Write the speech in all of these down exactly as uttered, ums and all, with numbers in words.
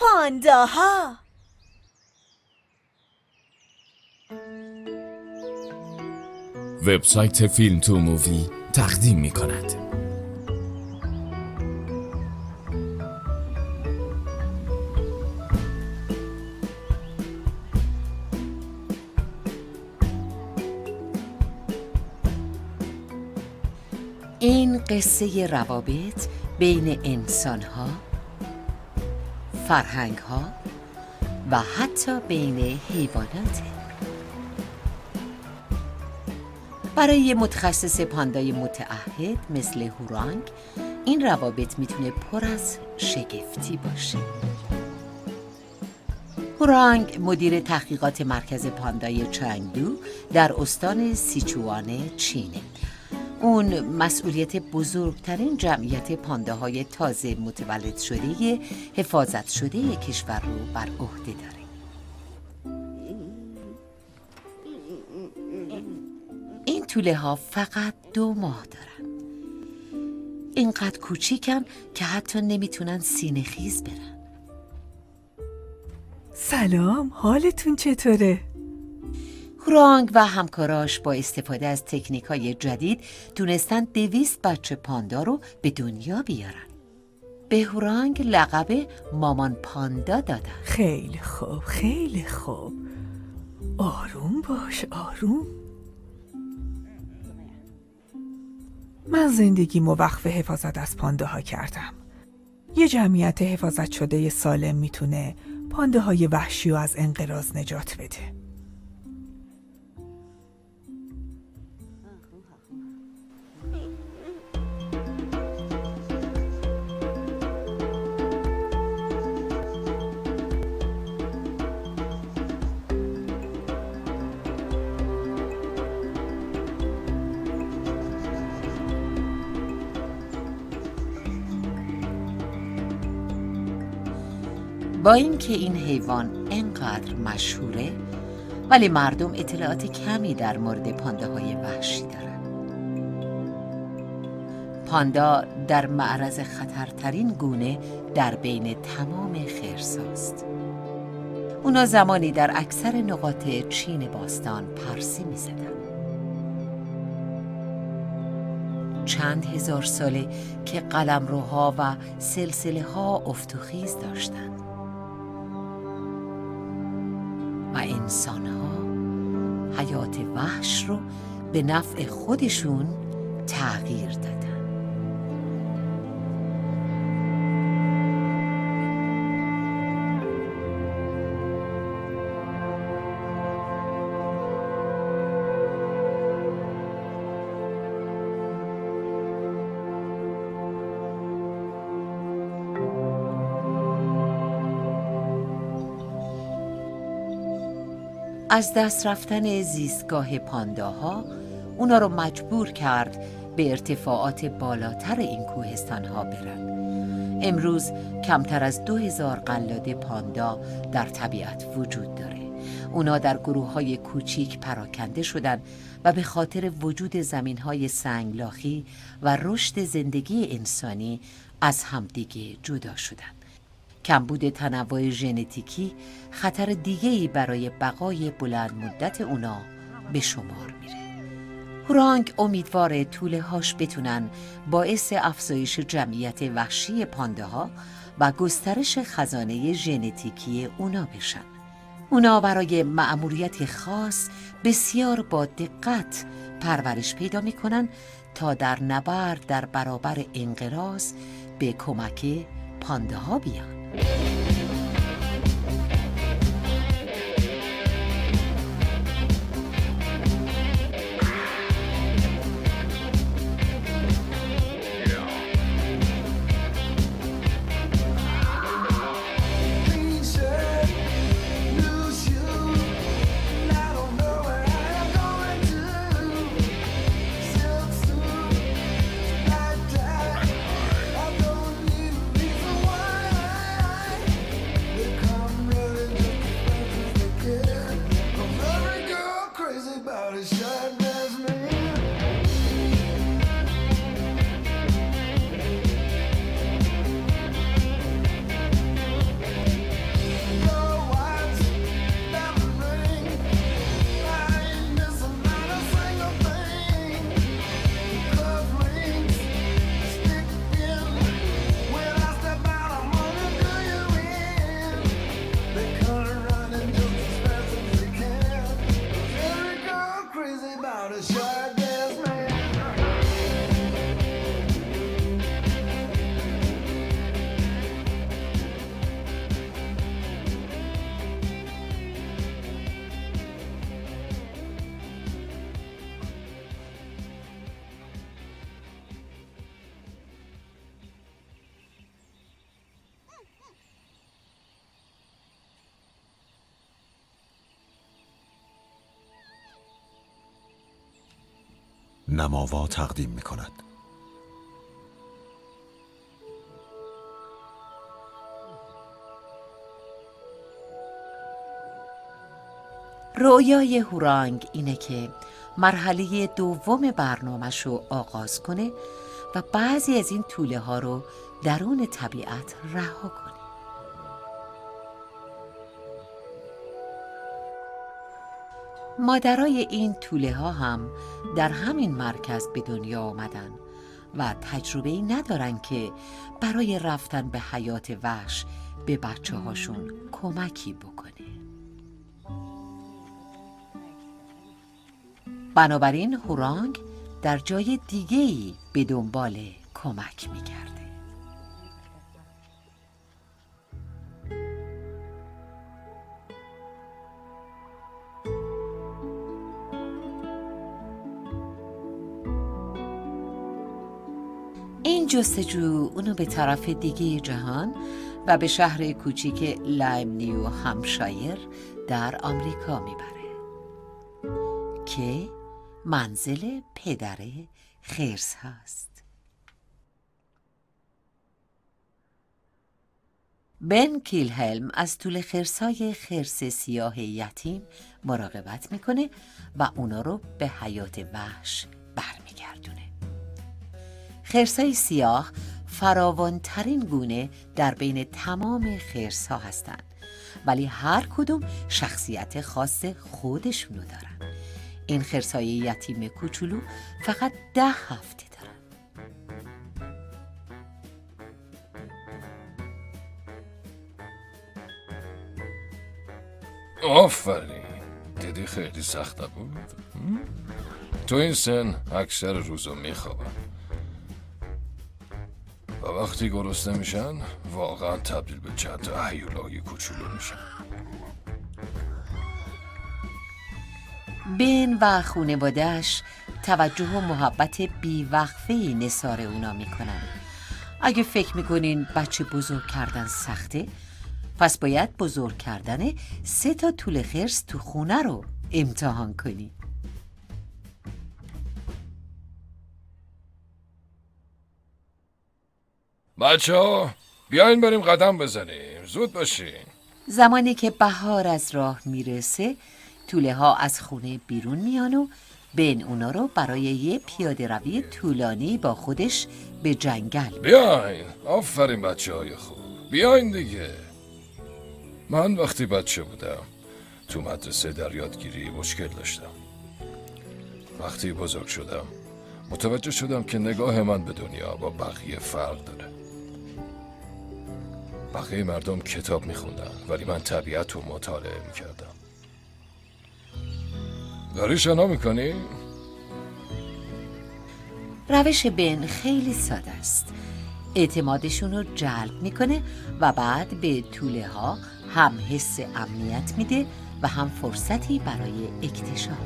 پانداها. وبسایت فیلم تو مووی تقدیم می کند. این قصه روابط بین انسان‌ها، فرهنگ‌ها و حتی بین حیوانات. برای متخصص پاندای متعهد مثل هورانگ این روابط میتونه پر از شگفتی باشه. هورانگ مدیر تحقیقات مرکز پاندای چنگدو در استان سیچوان چینه. اون مسئولیت بزرگترین جمعیت پانداهای تازه متولد شده حفاظت شده کشور رو بر عهده داره. این توله ها فقط دو ماه دارن. اینقدر کوچیکن که حتی نمیتونن سینه خیز برن. سلام، حالتون چطوره؟ هورانگ و همکاراش با استفاده از تکنیک‌های جدید تونستن دویست بچه پاندا رو به دنیا بیارن. به هورانگ لقب مامان پاندا دادن. خیلی خوب، خیلی خوب. آروم باش، آروم. من زندگیمو وقف حفاظت از پانداها کردم. یه جمعیت حفاظت شده سالم میتونه پانداهای وحشی رو از انقراض نجات بده. با اینکه این حیوان انقدر مشهوره، ولی مردم اطلاعات کمی در مورد پانداهای وحشی دارن. پاندا در معرض خطرترین گونه در بین تمام خرساست. اونا زمانی در اکثر نقاط چین باستان پرسه می زدن. چند هزار ساله که قلمروها و سلسله ها افت و خیز داشتن و انسان ها حیات وحش رو به نفع خودشون تغییر دادن. از دست رفتن زیستگاه پانداها اونا رو مجبور کرد به ارتفاعات بالاتر این کوهستان‌ها برن. امروز کمتر از دو هزار قلاده پاندا در طبیعت وجود داره. اونا در گروه‌های کوچیک پراکنده شدن و به خاطر وجود زمین‌های سنگلاخی و رشد زندگی انسانی از همدیگه جدا شدن. کمبود تنوع ژنتیکی خطر دیگه‌ای برای بقای بلند مدت اونا به شمار میره. هورانگ امیدواره توله هاش بتونن باعث افزایش جمعیت وحشی پانداها و گسترش خزانه ژنتیکی اونا بشن. اونا برای مأموریت خاص بسیار با دقت پرورش پیدا میکنن تا در نبرد در برابر انقراض به کمک پانداها بیان. نماوا تقدیم می کند. رویای هورانگ اینه که مرحله دوم برنامه‌ش رو آغاز کنه و بعضی از این توله ها رو درون طبیعت رها کنه. مادرای این توله ها هم در همین مرکز به دنیا آمدن و تجربه‌ای ندارن که برای رفتن به حیات وحش به بچه هاشون کمکی بکنه. بنابراین هورانگ در جای دیگه‌ای به دنبال کمک می‌گرده. این جستجو اونو به طرف دیگه جهان و به شهر کوچیک لایم نیو همشایر در آمریکا میبره که منزل پدر خرس هست. بن کیلهلم از توله خرسای خرس سیاه یتیم مراقبت میکنه و اونا رو به حیات وحش برمیگردونه. خرسای سیاه فراوانترین گونه در بین تمام خرس ها هستن، ولی هر کدوم شخصیت خاص خودشونو دارن. این خرسای یتیم کوچولو فقط ده هفته دارن. آفرین، دیدی خیلی سخت نبود؟ تو این سن اکثر روزا میخوابن و وقتی گرسنه میشن واقعا تبدیل به چند تا هیولای کوچولو میشن. بن و خانواده‌اش توجه و محبت بیوقفه‌ای نثار اونا میکنن. اگه فکر میکنین بچه بزرگ کردن سخته، پس باید بزرگ کردن سه تا توله خرس تو خونه رو امتحان کنی. بچه ها بیاین بریم قدم بزنیم، زود باشین. زمانی که بهار از راه میرسه، توله ها از خونه بیرون میان و بن اونا رو برای یه پیاده روی طولانی با خودش به جنگل. بیاین، آفرین بچه های خوب، بیاین دیگه. من وقتی بچه بودم تو مدرسه در یادگیری مشکل داشتم. وقتی بزرگ شدم متوجه شدم که نگاه من به دنیا با بقیه فرق داره. بقیه مردم کتاب میخوندن ولی من طبیعت رو مطالعه میکردم. داری شنا میکنی؟ روش بن خیلی ساده است. اعتمادشون رو جلب میکنه و بعد به توله ها هم حس امنیت میده و هم فرصتی برای اکتشاف.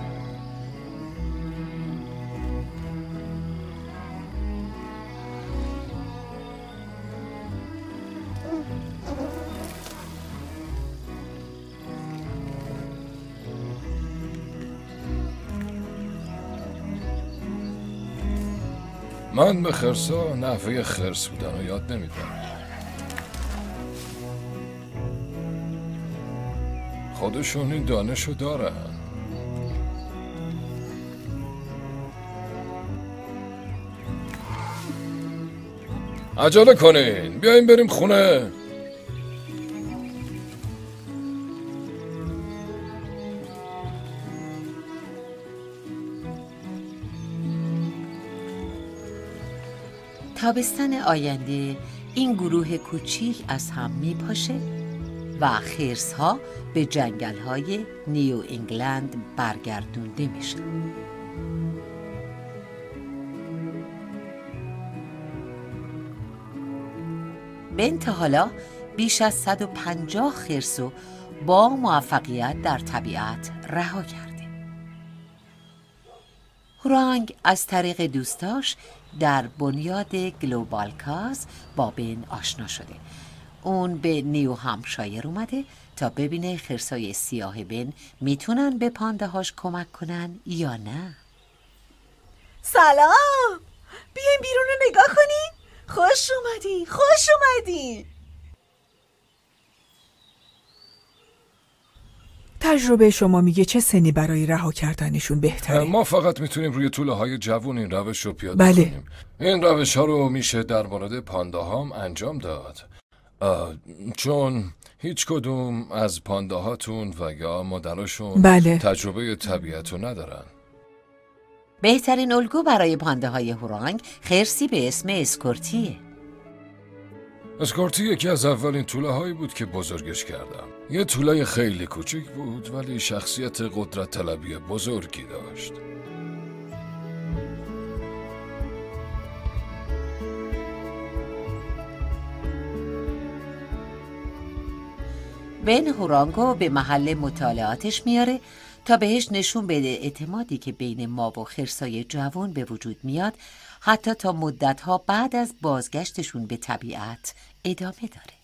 من به خرسا نحوه خرس بودن رو یاد نمیدم. خودشون این دانشو دارن. عجله کنین، بیاین بریم خونه. تابستان آینده این گروه کوچیک از هم میپاشه و خرس ها به جنگل های نیو انگلند برگردونده میشن. بن تا حالا بیش از صد و پنجاه خرس رو با موفقیت در طبیعت رها کرده. هورانگ از طریق دوستاش در بنیاد گلوبال کاز با بن آشنا شده. اون به نیو همشایر اومده تا ببینه خرسای سیاه بن میتونن به پانده هاش کمک کنن یا نه. سلام، بیاین بیرون رو نگاه کنین. خوش اومدی، خوش اومدی. تجربه شما میگه چه سنی برای رها کردنشون بهتره؟ ما فقط میتونیم روی طوله های جوون این روش رو پیاده بله. کنیم. این روش ها رو میشه در مورد پانداهام انجام داد، چون هیچ کدوم از پانداهاتون و یا مادراشون بله. تجربه طبیعت رو ندارن. بهترین الگو برای پانداهای هورانگ خرسی به اسم اسکورتیه. اسکورتی یکی از اولین توله هایی بود که بزرگش کردم. یه توله خیلی کوچیک بود ولی شخصیت قدرت طلبی بزرگی داشت. بن هورانگو به محل مطالعاتش میاره تا بهش نشون بده اعتمادی که بین ما و خرسای جوان به وجود میاد حتی تا مدتها بعد از بازگشتشون به طبیعت ادامه داره.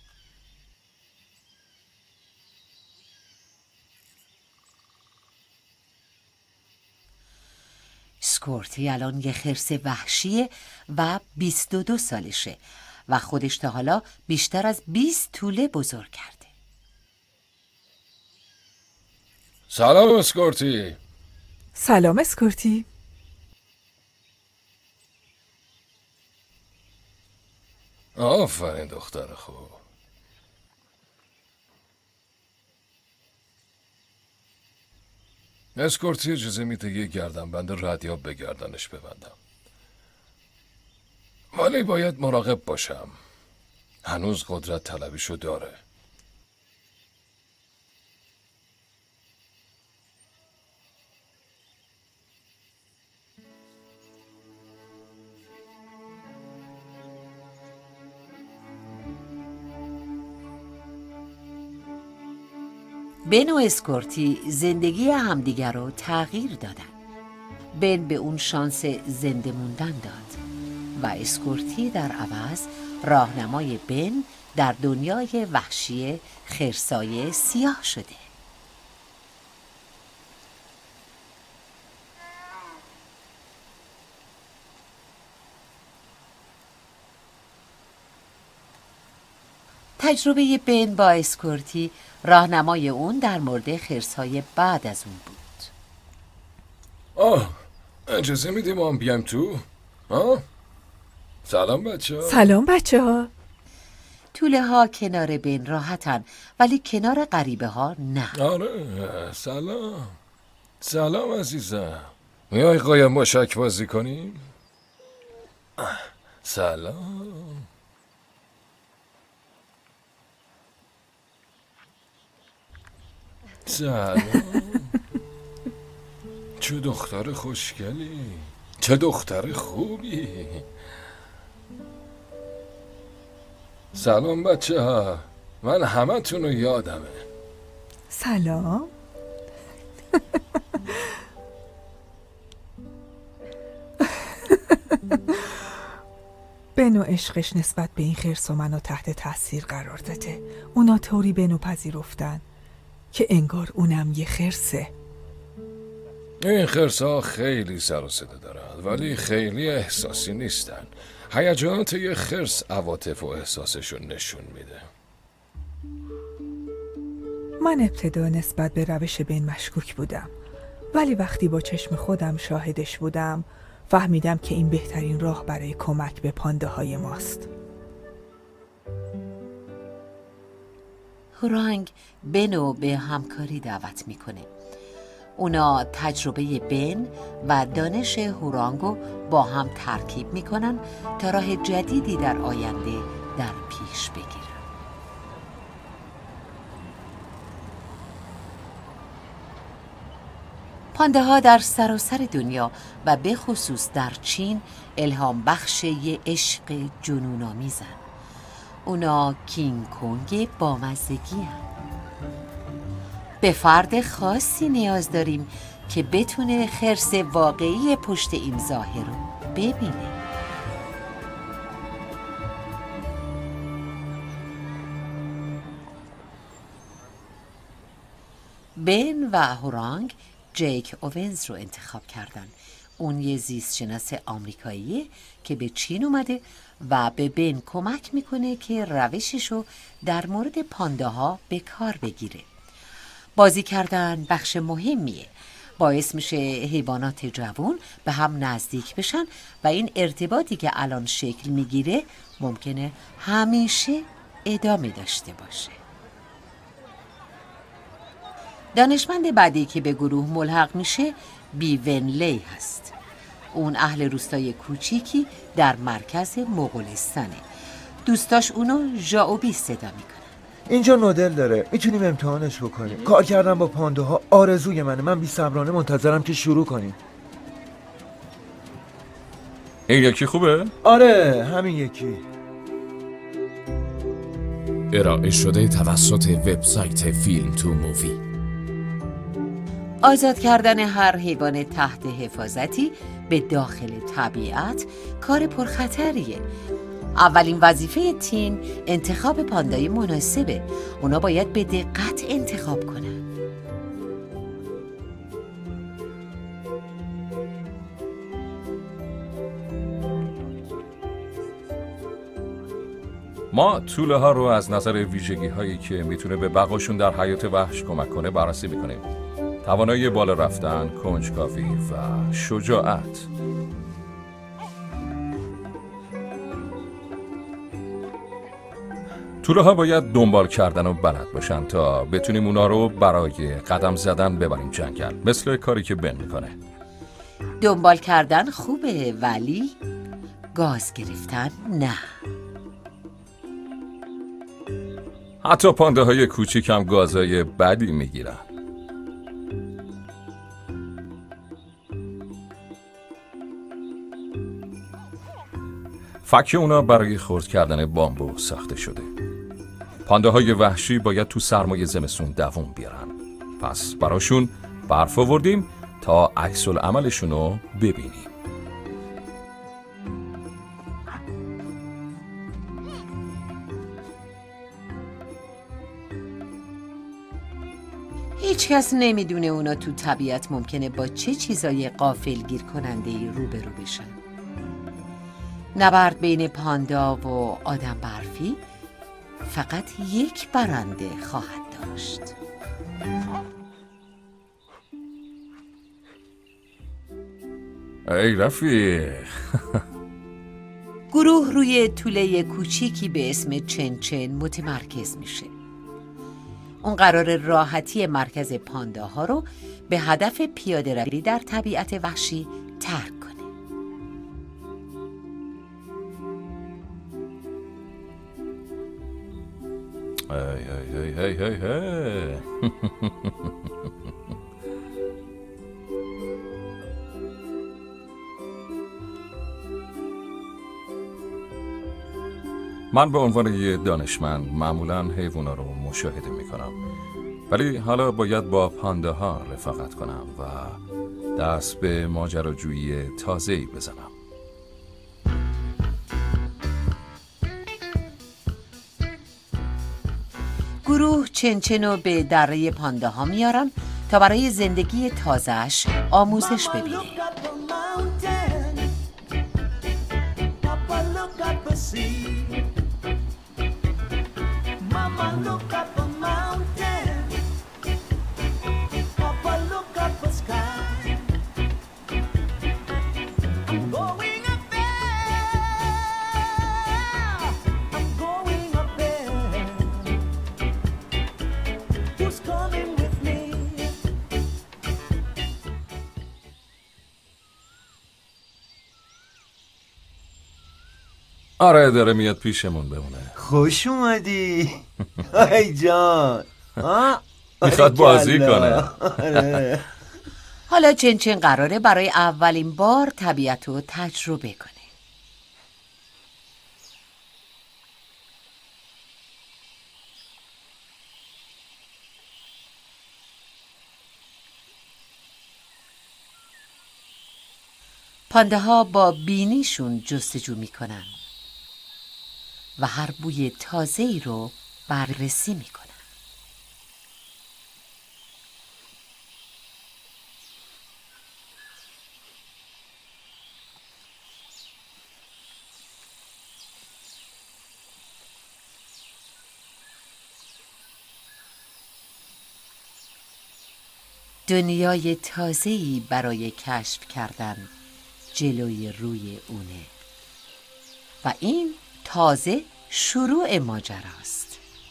اسکورتی الان یه خرس وحشیه و بیست و دو سالشه و خودش تا حالا بیشتر از بیست توله بزرگ کرده. سلام اسکورتی. سلام اسکورتی. آفرین دختر خوب. اسکورتی اجازه میده یه گردنبند ردیاب به گردنش ببندم، ولی باید مراقب باشم. هنوز قدرت طلبیشو داره. بن و اسکورتی زندگی همدیگر رو تغییر دادن. بن به اون شانس زنده موندن داد و اسکورتی در عوض راهنمای بن در دنیای وحشی خرسای سیاه شده. تجربه بن با اسکورتی راهنمای اون در مورد خرس‌های بعد از اون بود. آه، اجازه میدی ما هم بیایم تو؟ آه؟ سلام بچه ها. سلام بچه ها. توله ها کنار بن راحتن ولی کنار غریبه ها نه. آره، سلام. سلام عزیزم. میای قایم مشک بازی کنیم؟ سلام. سلام. چه دختر خوشگلی. چه دختر خوبی. سلام بچه ها. من همه تونو یادمه. سلام. بنو عشقش نسبت به این خرس و منو تحت تاثیر قرار داده. اونا طوری بنو پذیرفتن که انگار اونم یه خرسه. این خرس‌ها خیلی سر و صدا دارن ولی خیلی احساسی نیستن. هیجانات یه خرس عواطف و احساسشون نشون میده. من ابتدا نسبت به روش بن مشکوک بودم، ولی وقتی با چشم خودم شاهدش بودم فهمیدم که این بهترین راه برای کمک به پانداهای ماست. هورانگ بنو به همکاری دعوت میکنه. اونا تجربه بن و دانش هورانگو با هم ترکیب میکنن تا راه جدیدی در آینده در پیش بگیرن. پانداها در سراسر دنیا و به خصوص در چین الهام بخش یه عشق جنون‌آمیزن. اونا کینگ کنگ بامزگی هن. به فرد خاصی نیاز داریم که بتونه خرس واقعی پشت این ظاهر رو ببینه. بن و هورانگ جیک اوونز رو انتخاب کردن. اون یه زیستشناس آمریکاییه که به چین اومده و به بن کمک میکنه که روششو در مورد پانداها به کار بگیره. بازی کردن بخش مهمیه، باعث میشه حیوانات جوان به هم نزدیک بشن و این ارتباطی که الان شکل میگیره ممکنه همیشه ادامه داشته باشه. دانشمند بعدی که به گروه ملحق میشه بی ون لی هست. اون اهل روستای کوچیکی در مرکز مغولستانه. دوستاش اونو ژائوبی صدا میکنه. اینجا نودل داره، میتونیم امتحانش بکنیم. کار کردن با پانداها آرزوی منه. من بی صبرانه منتظرم که شروع کنیم. این یکی خوبه؟ آره همین یکی. ارائه شده توسط وبسایت فیلم تو مووی. آزاد کردن هر حیوان تحت حفاظتی به داخل طبیعت کار پرخطریه. اولین وظیفه تیم انتخاب پاندای مناسبه. اونا باید به دقت انتخاب کنن. ما توله ها رو از نظر ویژگی هایی که میتونه به بقاشون در حیات وحش کمک کنه بررسی میکنیم. توانایی بالا رفتن، کنجکاوی و شجاعت. توله ها باید دنبال کردن و بلد باشن تا بتونیم اونا رو برای قدم زدن ببریم جنگل، مثل کاری که بن میکنه. دنبال کردن خوبه ولی گاز گرفتن نه. حتی پانده های کوچیک هم گازهای بدی میگیرن. فک اونا برای خرد کردن بامبو ساخته شده. پانده های وحشی باید تو سرمای زمستون دووم بیارن. پس براشون برف آوردیم تا عکس العملشون رو ببینیم. هیچ کس نمیدونه اونا تو طبیعت ممکنه با چه چیزای غافلگیر کننده ای روبرو بشن. نبرد بین پاندا و آدم برفی فقط یک برنده خواهد داشت. ای رفیق. گروه روی توله کوچیکی به اسم چنچن متمرکز میشه. اون قرار راحتی مرکز پانداها رو به هدف پیاده روی در طبیعت وحشی ترک کنه. هی هی هی هی هی من به عنوان یه دانشمند معمولاً حیوونا رو مشاهده میکنم، ولی حالا باید با پانداها رفاقت کنم و دست به ماجراجویی تازه‌ای بزنم. گروه چنچن رو به دره پانداها میارن تا برای زندگی تازه‌اش آموزش ببینه. آره داره میاد پیشمون بمونه. خوش اومدی. ای جان. میخواد بازی کنه. حالا چنچن قراره برای اولین بار طبیعت رو تجربه کنه. پانده ها با بینیشون جستجو میکنن و هر بوی تازه‌ای رو بررسی میکنن. دنیای تازه‌ای برای کشف کردن جلوی روی اونه و این تازه شروع ماجراست.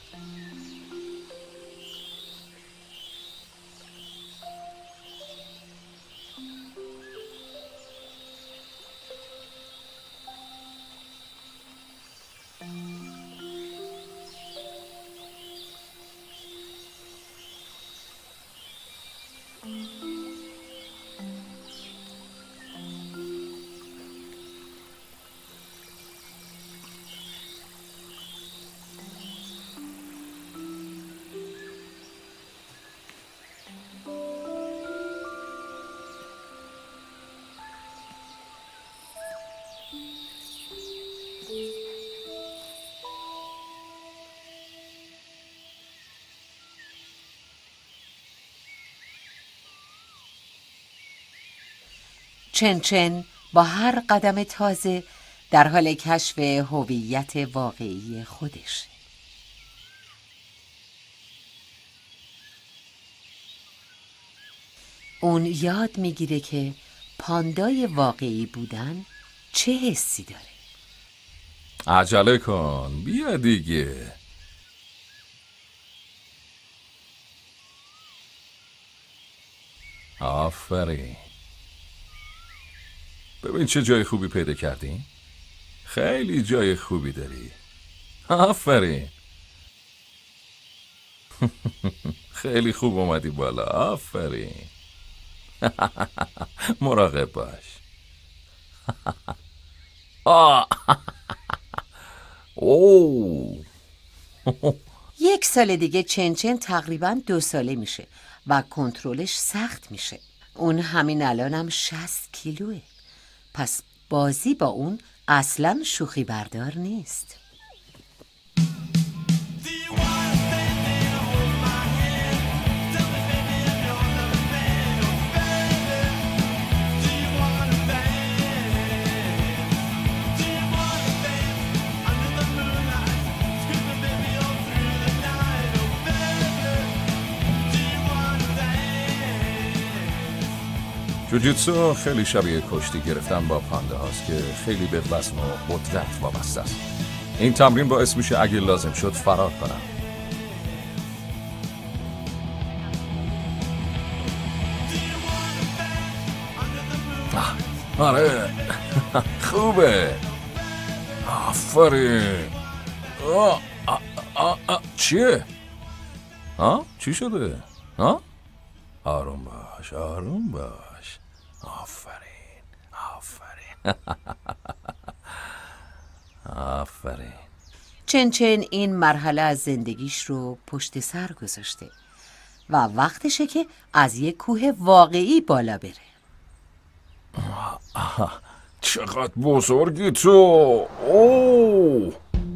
چن چن با هر قدم تازه در حال کشف هویت واقعی خودش. اون یاد میگیره که پاندای واقعی بودن چه حسی داره. عجله کن، بیا دیگه. آفرین. ببین چه جای خوبی پیدا کردی؟ خیلی جای خوبی داری. آفرین. خیلی خوب اومدی بالا. آفرین. مراقب باش. اوه. یک سال دیگه چن چن تقریباً دو ساله میشه و کنترلش سخت میشه. اون همین الانم شصت کیلوه. پس بازی با اون اصلاً شوخی بردار نیست. جوجیتسو خیلی شبیه کشتی گرفتن با پانده هاست که خیلی به وزن و قدرت وابسته است. این تمرین باعث میشه اگه لازم شد فرار کنم. آره خوبه. آفرین. آه آه آه آه. چیه؟ آه؟ چی شده؟ آه؟ آروم باش آروم باش. آفرین آفرین. آفرین. چن چن این مرحله از زندگیش رو پشت سر گذاشته و وقتشه که از یک کوه واقعی بالا بره. چقدر بزرگی تو. اوه.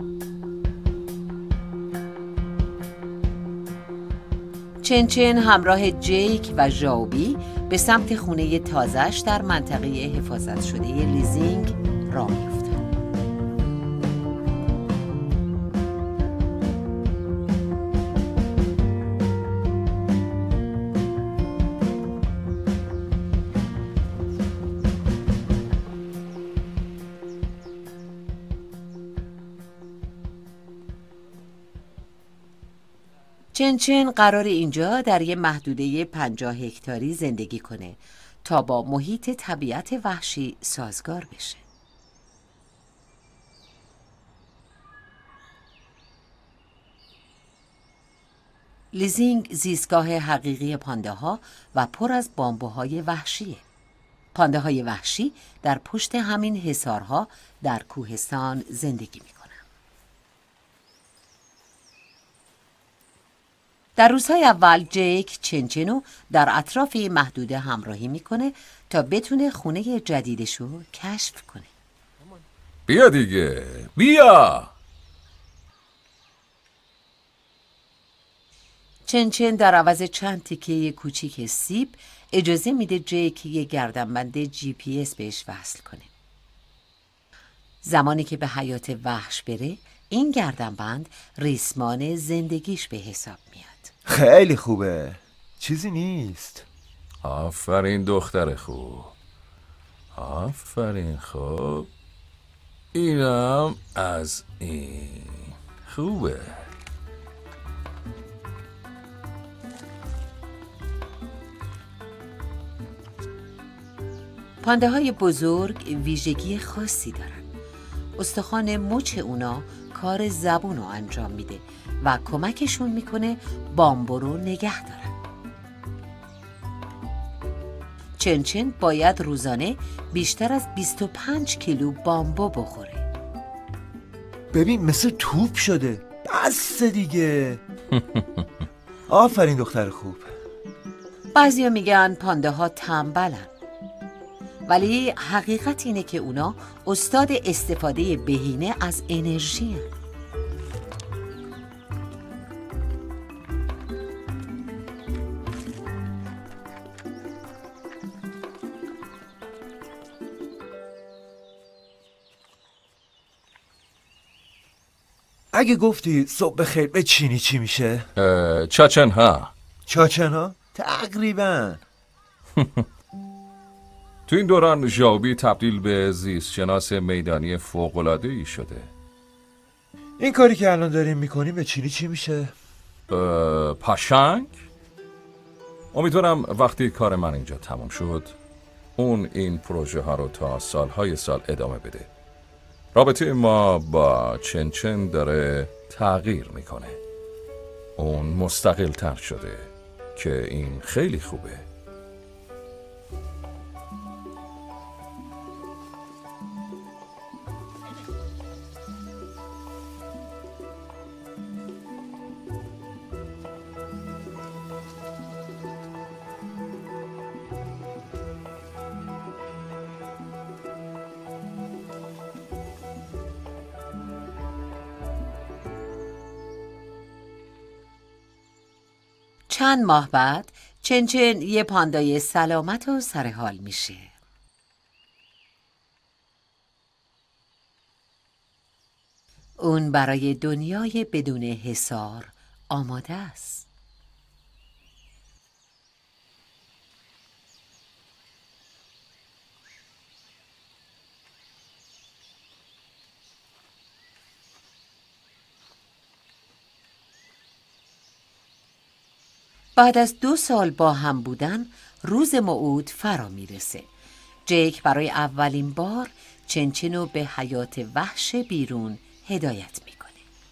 چن چن همراه جیک و ژائوبی به سمت خونه تازه‌اش در منطقه حفاظت شده لیزینگ راه می‌افتند. چن چن قرار اینجا در یه محدوده پنجاه هکتاری زندگی کنه تا با محیط طبیعت وحشی سازگار بشه. لیزینگ زیستگاه حقیقی پانده ها و پر از بامبوهای وحشیه. پانده های وحشی در پشت همین حصارها در کوهستان زندگی میکنن. در روزهای اول جیک چن چنو در اطراف محدوده همراهی میکنه تا بتونه خونه جدیدشو کشف کنه. بیا دیگه بیا. چن چن در عوض چند تیکه کوچیک سیب اجازه میده جیک یه گردنبند جی پی اس بهش وصل کنه. زمانی که به حیات وحش بره این گردنبند ریسمان زندگیش به حساب میاد. خیلی خوبه. چیزی نیست. آفرین دختر خوب. آفرین. خوب اینم از این. خوبه. پانده های بزرگ ویژگی خاصی دارن. استخوان مچ اونا کار زبون رو انجام میده و کمکشون میکنه بامبو رو نگه دارن. چنچن باید روزانه بیشتر از بیست و پنج کیلو بامبو بخوره. ببین مثل توپ شده. بس دیگه. آفرین دختر خوب. بعضیا میگن پانده ها تنبلن، ولی حقیقت اینه که اونا استاد استفاده بهینه از انرژی هن. اگه گفتی صبح بخیر به چینی چی میشه؟ چاچن ها. چاچن ها؟ تقریبا. تو این دوران ژائوبی تبدیل به زیست شناس میدانی فوق‌العاده‌ای شده. این کاری که الان داریم میکنیم به چینی چی میشه؟ پاشنگ؟ امیدوارم وقتی کار من اینجا تمام شد اون این پروژه ها رو تا سالهای سال ادامه بده. رابطه ما با چنچن داره تغییر میکنه. اون مستقل تر شده که این خیلی خوبه. چند ماه بعد چنچن یه پاندای سلامت و سرحال میشه. اون برای دنیای بدون حصار آماده است. بعد از دو سال با هم بودن روز موعود فرا میرسه. جیک برای اولین بار چنچن رو به حیات وحش بیرون هدایت میکنه.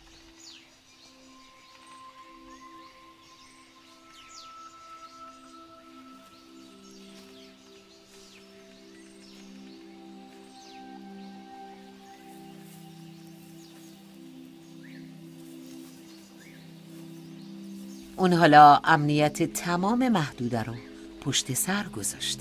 اون حالا امنیت تمام محدوده رو پشت سر گذاشته.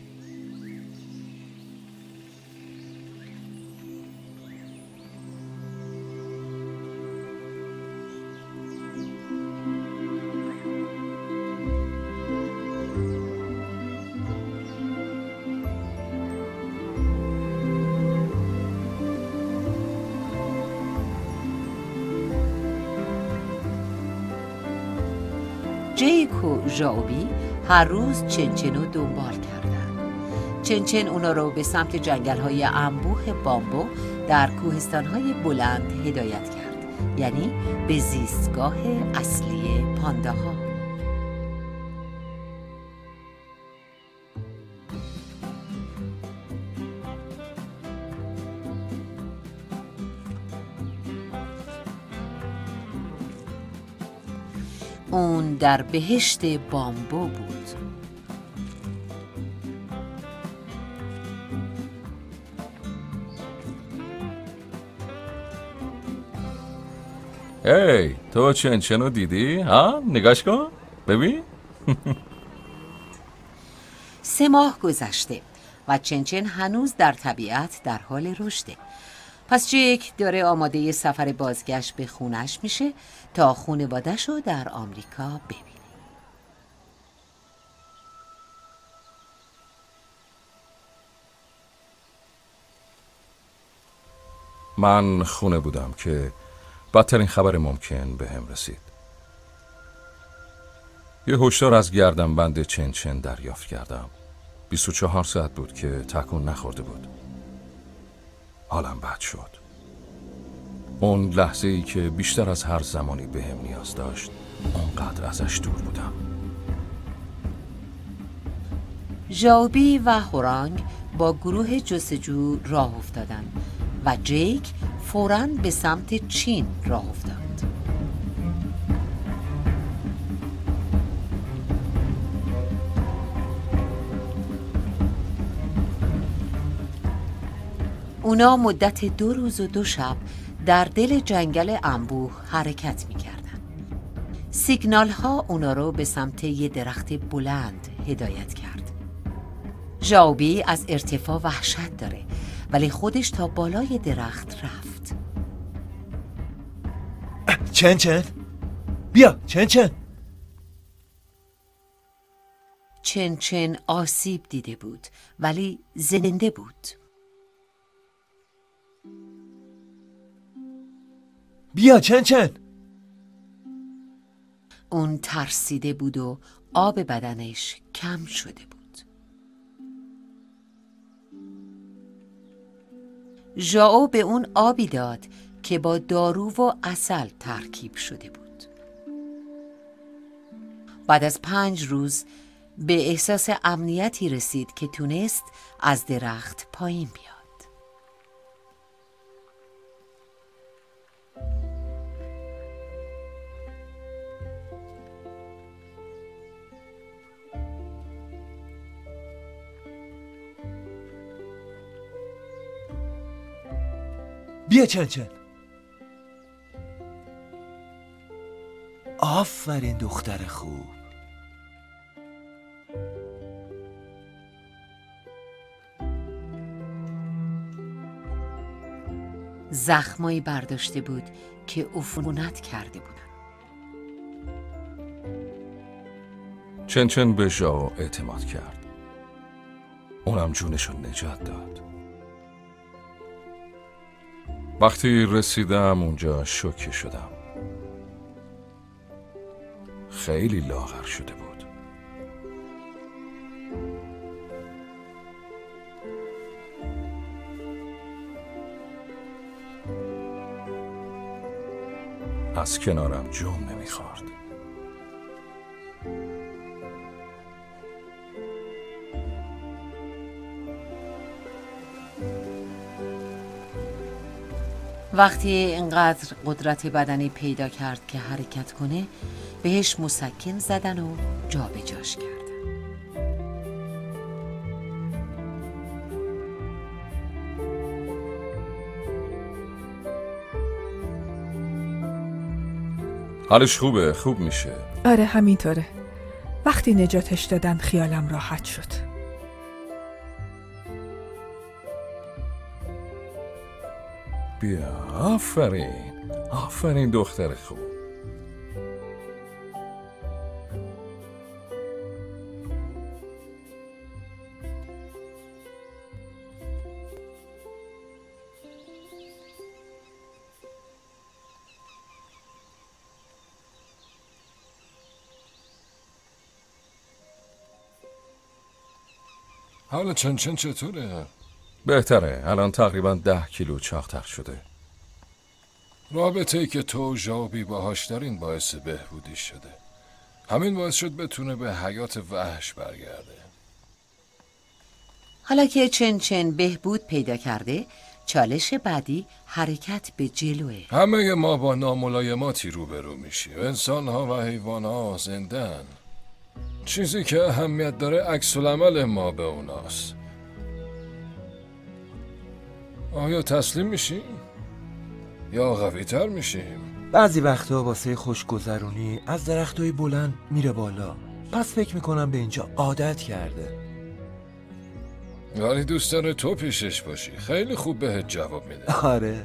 جیک و ژائوبی هر روز چنچن رو دنبال کردن. چنچن اونا رو به سمت جنگل‌های انبوه بامبو در کوهستان‌های بلند هدایت کرد، یعنی به زیستگاه اصلی پانداها. اون در بهشت بامبو بود. هی تو چنچن رو دیدی؟ ها؟ نگاش کن ببین. سه ماه گذشته و چنچن هنوز در طبیعت در حال رشده. پس جیک داره آماده سفر بازگشت به خونش میشه تا خونواده‌شو رو در آمریکا ببینه. من خونه بودم که بدترین خبر ممکن به هم رسید. یه هشدار از گردنبند چنچن دریافت کردم. بیست و چهار ساعت بود که تکون نخورده بود. حالم بد شد. اون لحظه ای که بیشتر از هر زمانی به هم نیاز داشت، اونقدر ازش دور بودم. ژائوبی و هورانگ با گروه جستجو راه افتادند و جیک فوراً به سمت چین راه افتاد. اونا مدت دو روز و دو شب در دل جنگل انبوه حرکت می کردن. سیگنال ها اونا رو به سمت یه درخت بلند هدایت کرد. ژائوبی از ارتفاع وحشت داره ولی خودش تا بالای درخت رفت. چن چن بیا چن چن. چن چن آسیب دیده بود ولی زنده بود. بیا چن چن. اون ترسیده بود و آب بدنش کم شده بود. ژائو به اون آبی داد که با دارو و عسل ترکیب شده بود. بعد از پنج روز به احساس امنیتی رسید که تونست از درخت پایین بیاد. بیا چن چن. آفرین دختر خوب. زخمایی برداشته بود که عفونت کرده بودن. چنچن به ژائو اعتماد کرد. اونم جونشو نجات داد. وقتی رسیدم اونجا شوکه شدم. خیلی لاغر شده بود. از کنارم جون نمیخورد. وقتی اینقدر قدرت بدنی پیدا کرد که حرکت کنه، بهش مسکن زدن و جا به جاش کردن. حالش خوبه، خوب میشه. آره همینطوره. وقتی نجاتش دادن خیالم راحت شد. بیا، آفرین آفرین دختر خوب. حالا چن چن چطوره؟ بهتره، الان تقریبا ده کیلو چاق‌تر شده. رابطه‌ای که تو و ژائوبی باهاش دارین باعث بهبودی شده. همین باعث شد بتونه به حیات وحش برگرده. حالا که چن چن بهبود پیدا کرده، چالش بعدی حرکت به جلوه. همه ما با ناملایماتی روبرو میشیم. انسان‌ها و حیوان‌ها زنده‌ان. چیزی که اهمیت داره عکس‌العمل ما به اوناست. آیا تسلیم میشیم؟ یا قوی‌تر میشیم؟ بعضی وقتا واسه خوشگذرونی از درختای بلند میره بالا. پس فکر میکنم به اینجا عادت کرده. ولی دوست داره تو پیشش باشی. خیلی خوب بهت جواب میده. آره.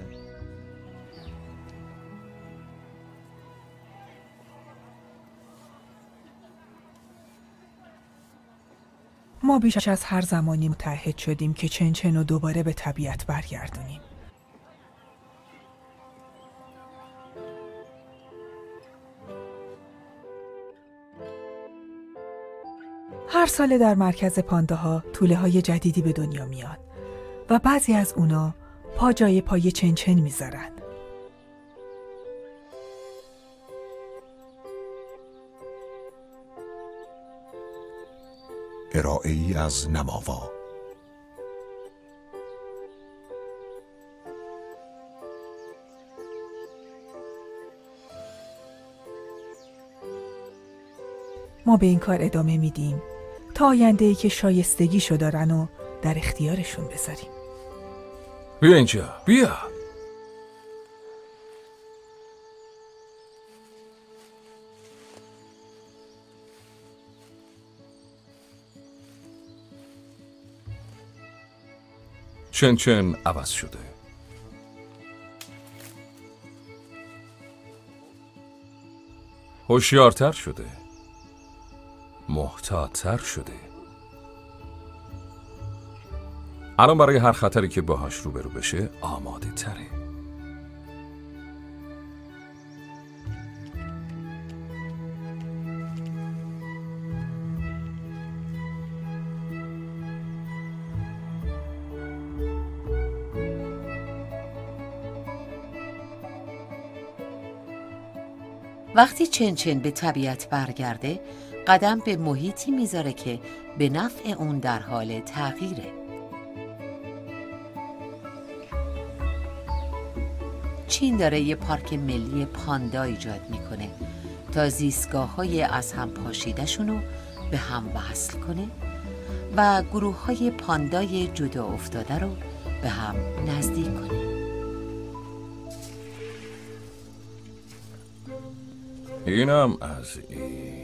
ما بیش از هر زمانی متعهد شدیم که چنچن رو دوباره به طبیعت برگردونیم. هر ساله در مرکز پانداها توله های جدیدی به دنیا میان و بعضی از اونا پا جای پای چنچن میذارن. ارائه‌ای از نماوا. ما به این کار ادامه میدیم تا آینده‌ای که شایستگیشو دارن و در اختیارشون بذاریم. بیا اینجا، بیا. چنچن عوض شده. هوشیارتر شده. محتاط‌تر شده. الان برای هر خطری که باهاش روبرو بشه آماده تره. وقتی چنچن به طبیعت برگرده، قدم به محیطی میذاره که به نفع اون در حال تغییره. چین داره یه پارک ملی پاندا ایجاد میکنه تا زیستگاه‌های از هم پاشیده‌شونو به هم وصل کنه و گروه‌های پاندای جدا افتاده رو به هم نزدیک کنه. اینم از این.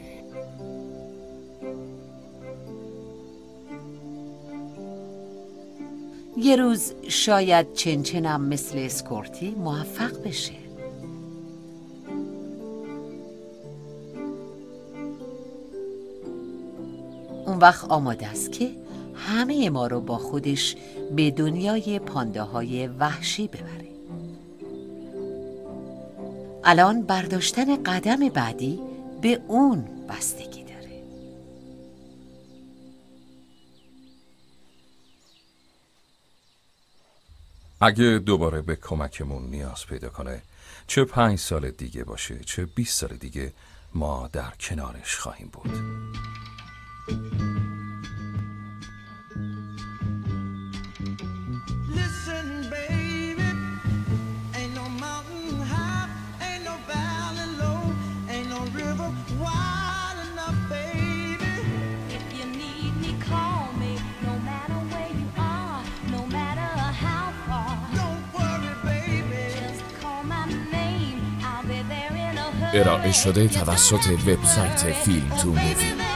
یه روز شاید چنچنم مثل اسکورتی موفق بشه. اون وقت آماده است که همه ما رو با خودش به دنیای پانداهای وحشی ببره. الان برداشتن قدم بعدی به اون بستگی داره. اگه دوباره به کمکمون نیاز پیدا کنه، چه پنج سال دیگه باشه چه بیست سال دیگه، ما در کنارش خواهیم بود. ارائه شده توسط وبسایت فیلم تو مووی.